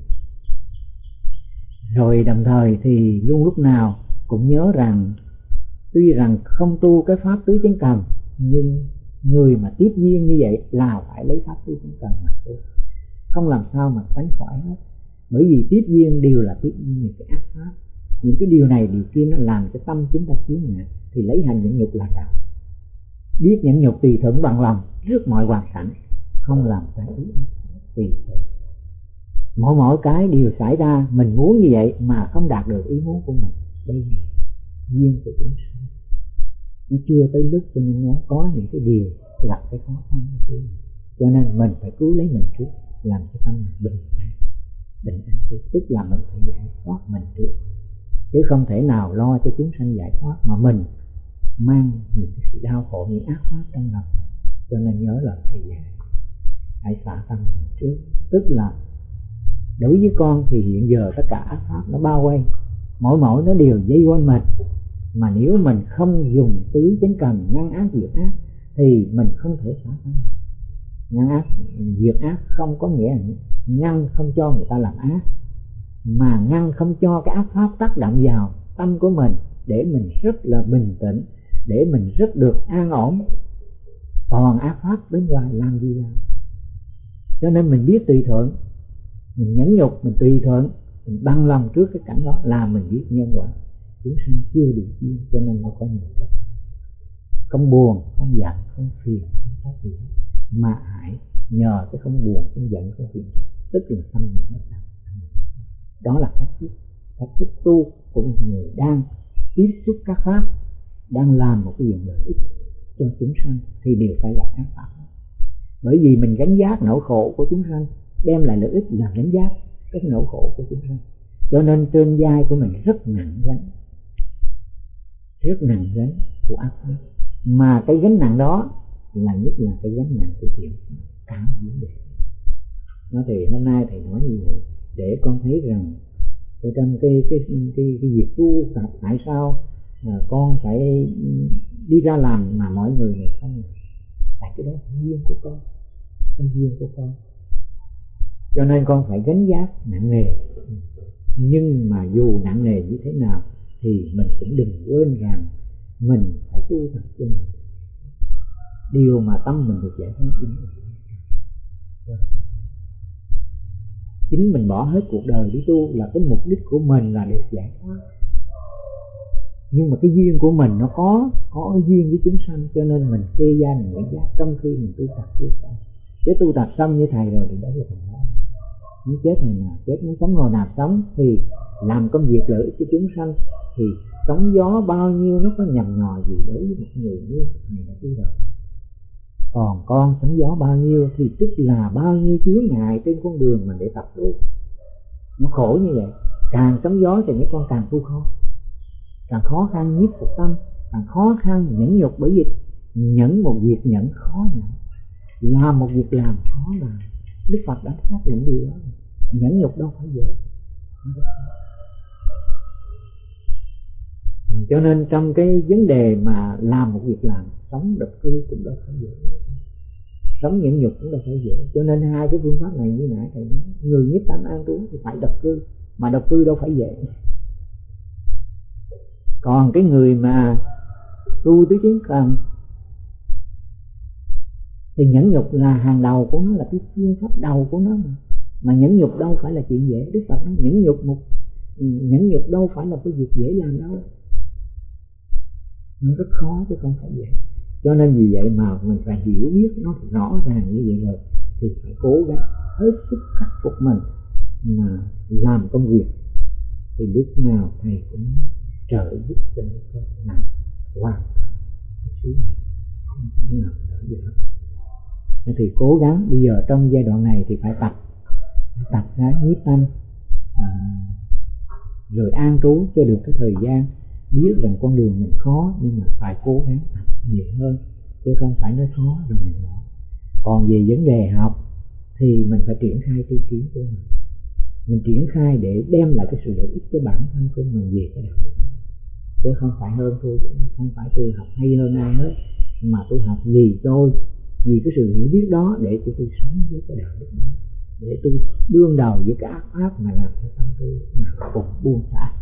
Rồi đồng thời thì luôn lúc nào cũng nhớ rằng tuy rằng không tu cái pháp tứ chánh cần, nhưng người mà tiếp duyên như vậy là phải lấy pháp tứ chánh cần mà tu, không làm sao mà tránh khỏi hết. Bởi vì tiếp duyên đều là tiếp duyên những cái ác pháp, những cái điều này điều kia nó làm cho tâm chúng ta chướng ngại, thì lấy hành nhẫn nhục là đạo. Biết nhẫn nhục tùy thuận bằng lòng trước mọi hoàn cảnh, không làm trái ý tùy thuận. Mỗi mỗi cái điều xảy ra mình muốn như vậy mà không đạt được ý muốn của mình, đây là duyên của chúng sinh, nó chưa tới lúc cho nên nó có những cái điều gặp cái khó khăn của chúng. Cho nên mình phải cứu lấy mình trước, làm cho tâm mình bình an, bình an trước, tức là mình phải giải thoát mình trước, chứ không thể nào lo cho chúng sanh giải thoát mà mình mang những cái sự đau khổ, những ác pháp trong lòng mình. Cho nên nhớ lời thầy dạy, hãy xả tâm mình trước, tức là đối với con thì hiện giờ tất cả ác pháp nó bao quanh, mỗi mỗi nó đều dây quanh mình, mà nếu mình không dùng tứ chánh cần ngăn ác diệt ác thì mình không thể xả tâm. Ngăn ác diệt ác không có nghĩa là ngăn không cho người ta làm ác, mà ngăn không cho cái ác pháp tác động vào tâm của mình để mình rất là bình tĩnh, để mình rất được an ổn. Còn ác pháp bên ngoài làm gì làm. Cho nên mình biết tùy thuận, mình nhẫn nhục, mình tùy thuận, mình bằng lòng trước cái cảnh đó là mình biết nhân quả. Chúng sanh chưa được duyên cho nên nó có nhiều cách, không buồn, không giận, không phiền, không trách gì hết, mà hãy nhờ cái không buồn, không giận, không phiền, tức là tâm mình mất đạo. Đó là cách thức, cách thức tu của một người đang tiếp xúc các pháp, đang làm một cái việc lợi ích cho chúng sanh thì đều phải gặp ác pháp. Bởi vì mình gánh vác nỗi khổ của chúng sanh, đem lại lợi ích là gánh vác cái nỗi khổ của chúng sanh, cho nên trên vai của mình rất nặng gánh, rất nặng gánh của ác pháp. Mà cái gánh nặng đó là nhất là cái gánh nặng của thiện cả vấn đề. Nó thì hôm nay thầy nói như vậy để con thấy rằng ở trong cái cái cái cái việc tu tập tại sao à, con phải đi ra làm mà mọi người này không, tại cái đó là duyên của con, cái duyên của con, cho nên con phải gánh vác nặng nề. Nhưng mà dù nặng nề như thế nào thì mình cũng đừng quên rằng mình phải tu tập cho mình, điều mà tâm mình được giải thoát đó. Chính mình bỏ hết cuộc đời đi tu là cái mục đích của mình là được giải thoát. Nhưng mà cái duyên của mình nó có có cái duyên với chúng sanh, cho nên mình kê gia mình nhận giác trong khi mình tu tập chưa xong. Chứ tu tập xong như thầy rồi thì đó là phần đó. Muốn chết hồi nào chết, muốn sống hồi nào sống, thì làm công việc lợi ích cho chúng sanh thì sóng gió bao nhiêu nó có nhằm nhò gì đối với một người như thầy đã tu rồi. Còn con sóng gió bao nhiêu thì tức là bao nhiêu chướng ngại trên con đường mình để tập tu. Nó khổ như vậy. Càng sóng gió thì mấy con càng tu khó, càng khó khăn nhiếp phục tâm, càng khó khăn nhẫn nhục. Bởi vì nhẫn một việc nhẫn khó nhẫn, làm một việc làm khó làm. Đức Phật đã xác định điều đó. Nhẫn nhục đâu phải dễ. Cho nên trong cái vấn đề mà làm một việc làm, sống độc cư cũng đâu phải dễ, sống nhẫn nhục cũng đâu phải dễ. Cho nên hai cái phương pháp này như nãy thầy nói, người nhiếp tâm an trú thì phải độc cư, mà độc cư đâu phải dễ. Còn cái người mà tu tứ chứng cần thì nhẫn nhục là hàng đầu của nó, là cái phương pháp đầu của nó mà. Mà nhẫn nhục đâu phải là chuyện dễ. Đức Phật nói nhẫn nhục một nhẫn nhục đâu phải là cái việc dễ làm đâu, nó rất khó chứ không phải dễ. Cho nên vì vậy mà mình phải hiểu biết nó rõ ràng như vậy rồi thì phải cố gắng hết sức khắc phục mình mà làm công việc, thì lúc nào thầy cũng trợ giúp cho những con nào hoàn thành cái sứ mệnh, không thể nào đỡ dở. Thì cố gắng bây giờ trong giai đoạn này thì phải tập phải tập ra nhiếp tâm, à, rồi an trú cho được cái thời gian. Biết rằng con đường mình khó nhưng mà phải cố gắng tập nhiều hơn, chứ không phải nói khó rồi mình bỏ. Còn về vấn đề học thì mình phải triển khai tri kiến của mình, mình triển khai để đem lại cái sự lợi ích cho bản thân của mình về cái đạo đức đó. Chứ không phải hơn tôi, không phải tôi học hay hơn ai hết, mà tôi học vì tôi, vì cái sự hiểu biết đó để tôi, tôi sống với cái đạo đức đó, để tôi đương đầu với cái ác pháp mà làm cho tâm tôi nào cũng buông xả.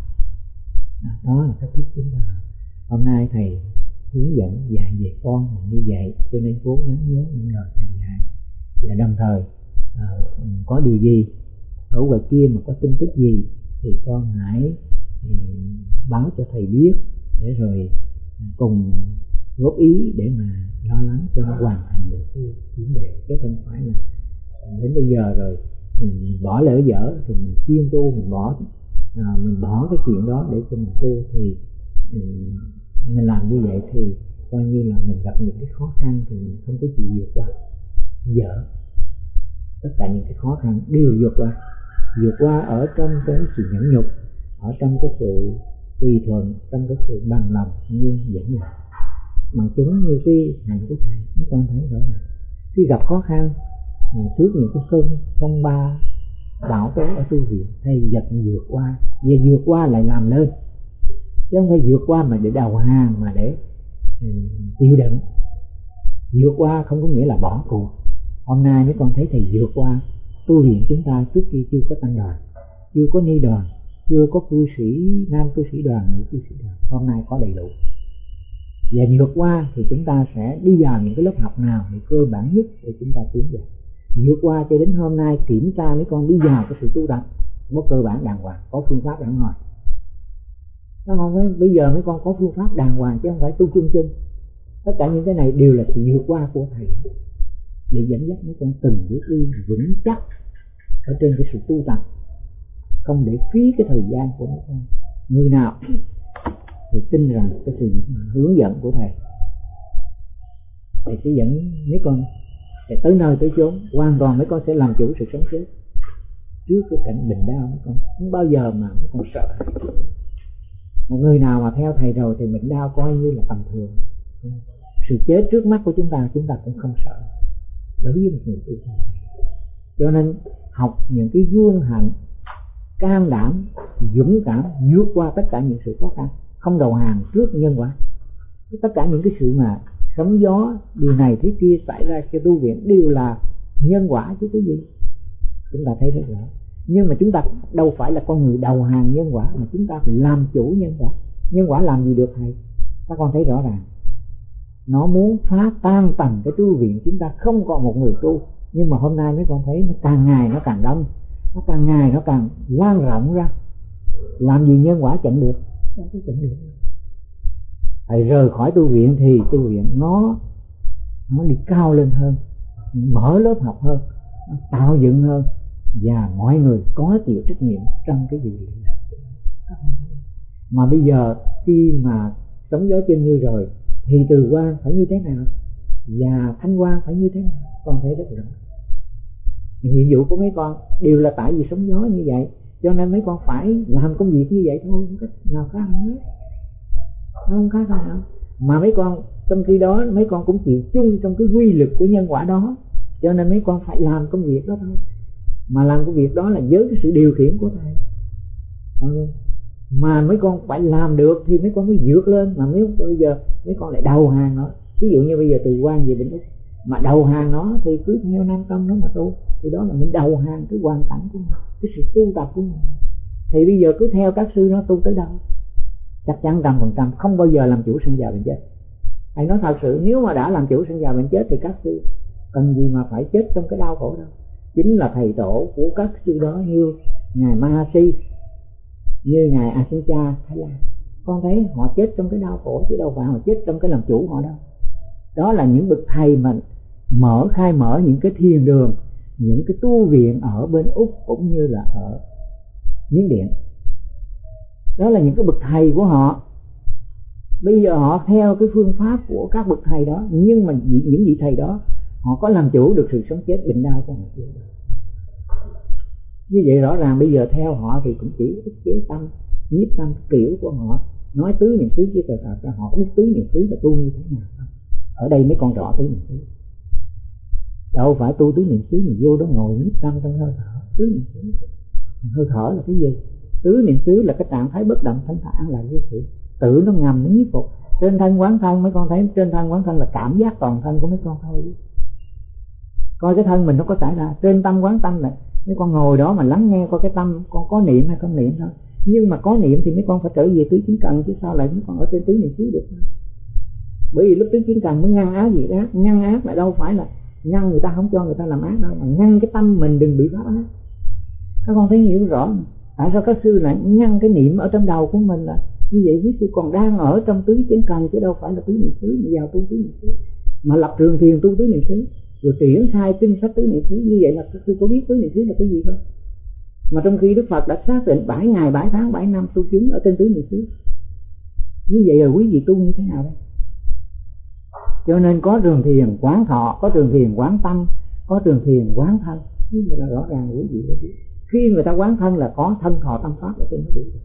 Đó là cách thức chúng ta học. Hôm nay thầy hướng dẫn dạy về con là như vậy, cho nên cố gắng nhớ những lời thầy dạy. Và đồng thời à, có điều gì ở ngoài kia mà có tin tức gì thì con hãy thì báo cho thầy biết, để rồi cùng góp ý để mà lo lắng cho nó hoàn thành được cái vấn đề. Chứ không phải là đến bây giờ rồi mình bỏ lỡ dở thì mình chuyên tu, mình bỏ à, mình bỏ cái chuyện đó để cho mình tu. Thì um, mình làm như vậy thì coi như là mình gặp những cái khó khăn thì mình không có chịu vượt qua. Dở tất cả những cái khó khăn đều vượt qua, vượt qua ở trong cái sự nhẫn nhục, ở trong cái sự tùy thuận, trong cái sự bằng lòng như dẫn dắt. Bằng chứng như cái hạnh của thầy, mấy con thấy rõ ràng khi gặp khó khăn trước những cái cơn phong ba bão tố ở tu viện, thầy giật vượt qua, và vượt qua lại làm lên, chứ không phải vượt qua mà để đầu hàng, mà để um, chịu đựng. Vượt qua không có nghĩa là bỏ cuộc. Hôm nay mấy con thấy thầy vượt qua. Tu viện chúng ta trước kia chưa có tăng đoàn, chưa có ni đoàn, chưa có cư sĩ nam, cư sĩ đoàn, nữ cư sĩ đoàn. Hôm nay có đầy đủ. Và vượt qua thì chúng ta sẽ đi vào những cái lớp học nào thì cơ bản nhất để chúng ta tiến vào. Vượt qua cho đến hôm nay kiểm tra mấy con đi vào cái sự tu tập có cơ bản đàng hoàng, có phương pháp đàng hoàng. Nó không phải bây giờ mấy con có phương pháp đàng hoàng chứ không phải tu chung chung. Tất cả những cái này đều là sự vượt qua của thầy để dẫn dắt mấy con từng bước đi vững chắc ở trên cái sự tu tập, không để phí cái thời gian của mấy con. Người nào thì tin rằng cái sự hướng dẫn của thầy, thầy sẽ dẫn mấy con sẽ tới nơi tới chốn, hoàn toàn mấy con sẽ làm chủ sự sống chết. Trước cái cảnh bình đau mấy con không bao giờ mà mấy con sợ. Một người nào mà theo thầy rồi thì bệnh đau coi như là tầm thường. Sự chết trước mắt của chúng ta, chúng ta cũng không sợ đối với một người tu theo thầy. Cho nên học những cái gương hạnh can đảm, dũng cảm vượt qua tất cả những sự khó khăn, không đầu hàng trước nhân quả. Tất cả những cái sự mà sóng gió, điều này thế kia xảy ra cho tu viện đều là nhân quả chứ cái gì. Chúng ta thấy rất rõ. Nhưng mà chúng ta đâu phải là con người đầu hàng nhân quả, mà chúng ta phải làm chủ nhân quả. Nhân quả làm gì được thầy? Các con thấy rõ ràng. nó muốn phá tan tầng cái tu viện, chúng ta không còn một người tu. Nhưng mà hôm nay mấy con thấy nó càng ngày nó càng đông, nó càng ngày nó càng lan rộng ra. Làm gì nhân quả chặn được? Đâu có chặn được. Thầy rời khỏi tu viện thì tu viện nó nó đi cao lên hơn, mở lớp học hơn, nó tạo dựng hơn, và mọi người có chịu trách nhiệm trong cái gì luyện đạo. Mà bây giờ khi mà sóng gió trên như rồi thì Từ Quang phải như thế nào và Thanh Quang phải như thế nào, con thấy rất rõ. Nhiệm vụ của mấy con đều là tại vì sóng gió như vậy, cho nên mấy con phải làm công việc như vậy thôi, không cách nào khác hết, không khác nào. Mà mấy con trong khi đó mấy con cũng chịu chung trong cái quy lực của nhân quả đó, cho nên mấy con phải làm công việc đó thôi. Mà làm công việc đó là với cái sự điều khiển của thầy. Mà mấy con phải làm được thì mấy con mới vượt lên. Mà nếu bây giờ mấy con lại đầu hàng nó, ví dụ như bây giờ Từ Quang về Định Úc mà đầu hàng nó thì cứ theo Nam Tông nó mà tu, thì đó là mình đầu hàng cái hoàn cảnh của mình, cái sự tu tập của mình. Thì bây giờ cứ theo các sư nó tu tới đâu, chắc chắn trăm phần trăm không bao giờ làm chủ sinh già bệnh chết. Thầy nói thật sự, nếu mà đã làm chủ sinh già bệnh chết thì các sư cần gì mà phải chết trong cái đau khổ đâu. Chính là thầy tổ của các sư đó, như ngài Mahasi, như ngài Asincha Thái Lan, con thấy họ chết trong cái đau khổ chứ đâu phải họ chết trong cái làm chủ họ đâu. Đó là những bậc thầy mà mở khai mở những cái thiền đường, những cái tu viện ở bên Úc cũng như là ở Miến Điện. Đó là những cái bậc thầy của họ. Bây giờ họ theo cái phương pháp của các bậc thầy đó, nhưng mà những vị thầy đó họ có làm chủ được sự sống chết bệnh đau của họ chưa? Như vậy rõ ràng bây giờ theo họ thì cũng chỉ ức chế tâm, nhiếp tâm kiểu của họ, nói tứ niệm xứ chứ thật ra họ biết tứ niệm xứ là tu như thế nào không? Ở đây mấy con rõ tứ niệm xứ. Đâu phải tu tứ niệm xứ mình vô đó ngồi nhiếp tâm trong hơi thở. Tứ niệm xứ, hơi thở là cái gì? Tứ niệm xứ là cái trạng thái bất động thanh thản, là cái sự tự nó ngầm nó nhiếp phục. Trên thân quán thân, mấy con thấy trên thân quán thân là cảm giác toàn thân của mấy con thôi. Coi cái thân mình nó có xảy ra. Trên tâm quán tâm là mấy con ngồi đó mà lắng nghe coi cái tâm con có niệm hay không niệm thôi. Nhưng mà có niệm thì mấy con phải trở về tứ chính cần, chứ sao lại mấy con ở trên tứ niệm xứ được. Bởi vì lúc tứ chính cần mới ngăn ác gì đó. Ngăn ác là đâu phải là ngăn người ta không cho người ta làm ác đâu, mà ngăn cái tâm mình đừng bị pháp ác. Các con thấy hiểu rõ. Tại sao các sư lại ngăn cái niệm ở trong đầu của mình là như vậy? Quý sư còn đang ở trong tứ chính cần chứ đâu phải là tứ niệm xứ mà vào tu tứ niệm xứ, mà lập trường thiền tu tứ niệm xứ rồi triển khai kinh sách tứ niệm xứ. Như vậy là các sư có biết tứ niệm xứ là cái gì không? Mà trong khi Đức Phật đã xác định bảy ngày bảy tháng bảy năm tu chứng ở trên tứ niệm xứ, như vậy rồi quý vị tu như thế nào đây? Cho nên có trường thiền quán thọ, có trường thiền quán tâm, có trường thiền quán thân. Như vậy là rõ ràng quý vị đã biết. Khi người ta quán thân là có thân thọ tâm pháp ở trên nó đủ rồi.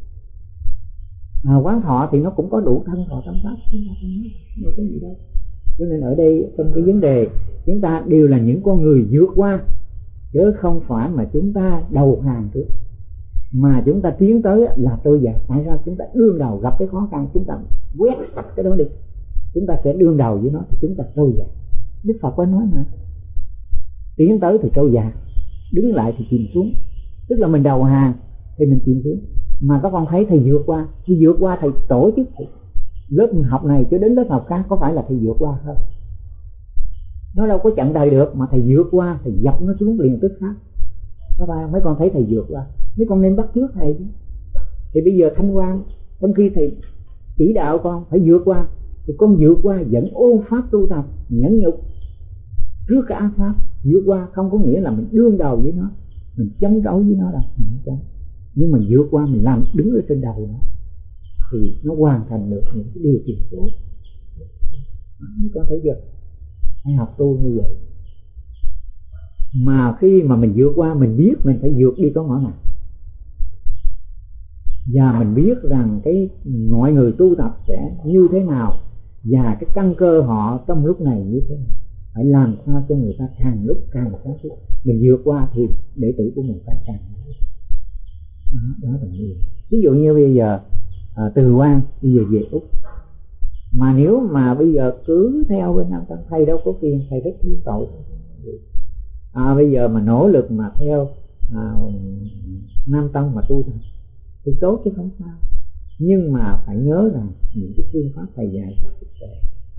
À, quán thọ thì nó cũng có đủ thân thọ tâm pháp, chúng ta không nói, đâu có gì đâu. Cho nên ở đây trong cái vấn đề chúng ta đều là những con người vượt qua, chứ không phải mà chúng ta đầu hàng trước, mà chúng ta tiến tới là trôi dạt. Tại sao? Chúng ta đương đầu gặp cái khó khăn, chúng ta quét sạch cái đó đi, chúng ta sẽ đương đầu với nó thì chúng ta trôi dạt. Đức Phật có nói mà, tiến tới thì trôi dạt, đứng lại thì chìm xuống. Tức là mình đầu hàng thì mình chìm xuống. Mà các con thấy thầy vượt qua, khi vượt qua thầy tổ chức lớp học này cho đến lớp học khác, có phải là thầy vượt qua không? Nó đâu có chặn đời được, mà thầy vượt qua, thầy dập nó xuống liền tức khắc. Các bạn, mấy con thấy thầy vượt qua, mấy con nên bắt chước thầy chứ. Thì bây giờ Thanh Quang, trong khi thầy chỉ đạo con phải vượt qua, thì con vượt qua vẫn ôn pháp tu tập, nhẫn nhục trước cái ác pháp. Vượt qua không có nghĩa là mình đương đầu với nó, mình chống đối với nó đâu, mình không chống. Nhưng mà vượt qua mình làm đứng ở trên đầu nó thì nó hoàn thành được những cái điều kiện tốt. Con thấy chưa? Hãy học tu như vậy. Mà khi mà mình vượt qua, mình biết mình phải vượt đi có ngõ nào, và mình biết rằng cái mọi người tu tập sẽ như thế nào, và cái căn cơ họ trong lúc này như thế nào. Phải làm sao cho người ta càng lúc càng sáng suốt. Mình vượt qua thì đệ tử của mình phải càng đó, đó là như vậy. Ví dụ như bây giờ à, Từ Quang bây giờ về Úc, mà nếu mà bây giờ cứ theo bên Nam Tông, thầy đâu có phiền, thầy rất thương tội. À, bây giờ mà nỗ lực mà theo à, Nam Tông mà tu tập thì tốt chứ không sao. Nhưng mà phải nhớ rằng những cái phương pháp thầy dạy là thực tế.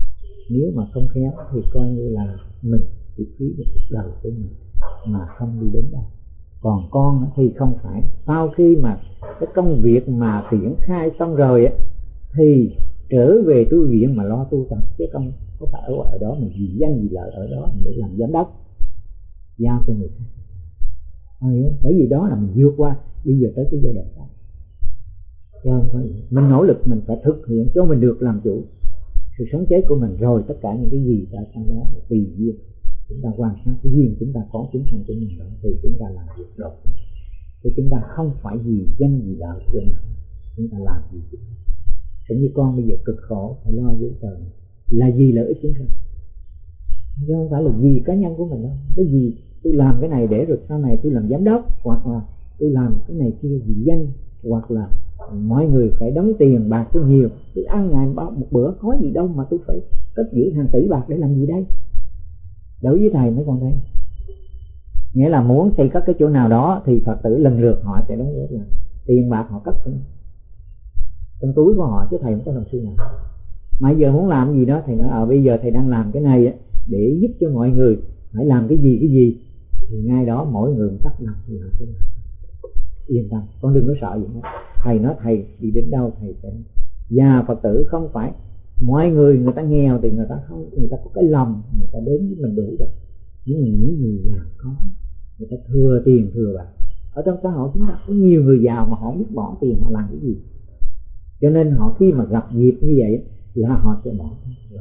Nếu mà không khéo thì coi như là mình chỉ phí được cuộc đời của mình mà không đi đến đâu. Còn con thì không phải, sau khi mà cái công việc mà triển khai xong rồi á thì trở về tu viện mà lo tu tập, chứ không có phải ở, ở đó mà vì danh vì lợi ở đó để làm giám đốc giao cho người khác. Hiểu? Bởi vì đó là mình vượt qua bây giờ tới cái giai đoạn này, chứ không có gì. Mình nỗ lực mình phải thực hiện cho mình được làm chủ sự sống chết của mình, rồi tất cả những cái gì tại sau đó là tùy duyên. Chúng ta quan sát cái duyên chúng ta có chúng sanh của mình đó thì chúng ta làm việc đó, chứ chúng ta không phải vì danh vì lợi của nào chúng ta làm gì chúng ta. Cũng như con bây giờ cực khổ phải lo giấy tờ là vì lợi ích chúng sanh, chứ không phải là vì cá nhân của mình đâu. Bởi vì tôi làm cái này để rồi sau này tôi làm giám đốc, hoặc là tôi làm cái này kia vì danh, hoặc là mọi người phải đóng tiền bạc cho nhiều, tôi ăn ngày một bữa có gì đâu mà tôi phải cất giữ hàng tỷ bạc để làm gì đây. Đối với thầy mấy con thấy, nghĩa là muốn xây cất cái chỗ nào đó thì Phật tử lần lượt họ sẽ đóng góp là tiền bạc họ cất trong, trong túi của họ, chứ thầy không có làm xu nào. Mà giờ muốn làm gì đó thầy nói ở bây giờ thầy đang làm cái này để giúp cho mọi người phải làm cái gì cái gì, thì ngay đó mỗi người một cách làm thì họ sẽ làm. Yên tâm, con đừng có sợ gì hết. Thầy nói thầy đi đến đâu thầy sẽ. Và Phật tử không phải mọi người, người ta nghèo thì người ta không, người ta có cái lòng, người ta đến với mình đủ rồi. Nhưng mà những người giàu có, người ta thừa tiền thừa bạc. Ở trong xã hội chúng ta có nhiều người giàu mà họ biết bỏ tiền họ làm cái gì, cho nên họ khi mà gặp dịp như vậy là họ sẽ bỏ rồi.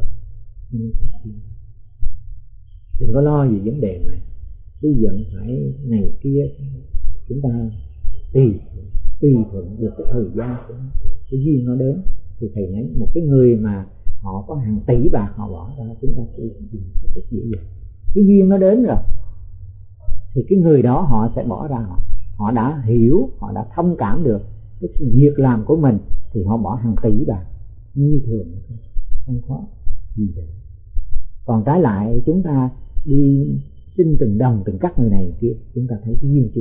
Đừng có lo gì vấn đề này, cái giận phải này kia, chúng ta tùy tùy thuận được cái thời gian của nó, cái duyên nó đến. Thì thầy nói một cái người mà họ có hàng tỷ bạc họ bỏ ra, chúng ta tùy thuận có rất dễ dàng. Cái duyên nó đến rồi thì cái người đó họ sẽ bỏ ra, họ, họ đã hiểu, họ đã thông cảm được cái việc làm của mình thì họ bỏ hàng tỷ bạc như thường, không có gì đâu. Còn trái lại chúng ta đi xin từng đồng từng cắt người này kia, chúng ta thấy cái duyên chưa